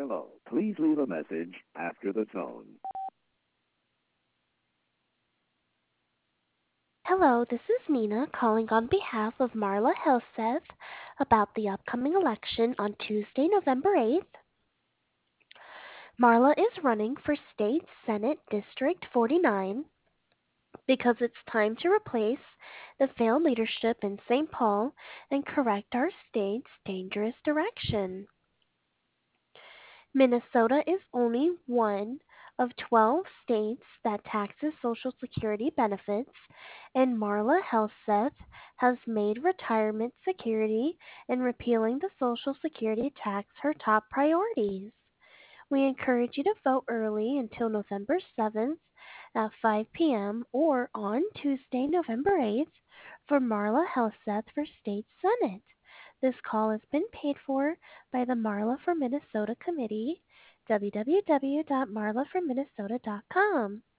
Hello. Please leave a message after the tone. Hello, this is Nina calling on behalf of Marla Helseth about the upcoming election on Tuesday, November 8th. Marla is running for State Senate District 49 because it's time to replace the failed leadership in St. Paul and correct our state's dangerous direction. Minnesota is only one of 12 states that taxes Social Security benefits, and Marla Helseth has made retirement security and repealing the Social Security tax her top priorities. We encourage you to vote early until November 7th at 5 p.m. or on Tuesday, November 8th for Marla Helseth for State Senate. This call has been paid for by the Marla for Minnesota Committee, www.marlaforminnesota.com.